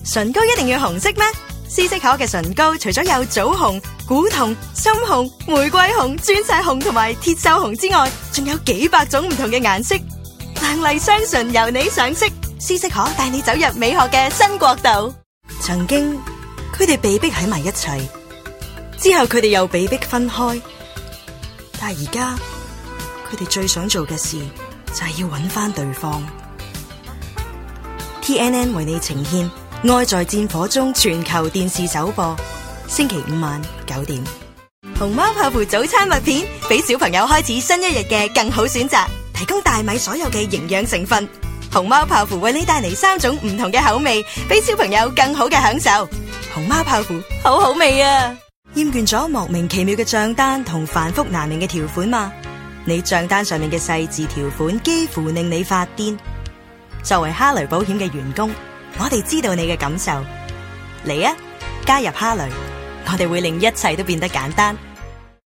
唇膏一定要紅色咩？絲色可嘅唇膏除咗有棗紅、古銅、深紅、玫瑰紅、鑽石紅同埋鐵鏽紅之外，仲有幾百種唔同嘅顏色。亮麗雙唇由你上色，絲色可帶你走入美學嘅新國度。曾經佢哋被逼喺埋一齊，之後佢哋又被逼分開，但係而家佢哋最想做嘅事就係要揾翻對方。TNN 為你呈現《愛在戰火中》全球電視首播，星期五晚9點。熊貓泡芙早餐麥片，俾小朋友開始新一日嘅更好選擇，提供大米所有嘅營養成分。熊貓泡芙為你帶嚟3種唔同嘅口味，俾小朋友更好嘅享受。熊貓泡芙好好味啊！厭倦咗莫名其妙嘅賬單同繁複難明嘅條款嗎？你賬單上面嘅細緻條款幾乎令你發癲。作為哈雷保險嘅員工，我哋知道你嘅感受。嚟啊，加入哈雷，我哋會令一切都變得簡單。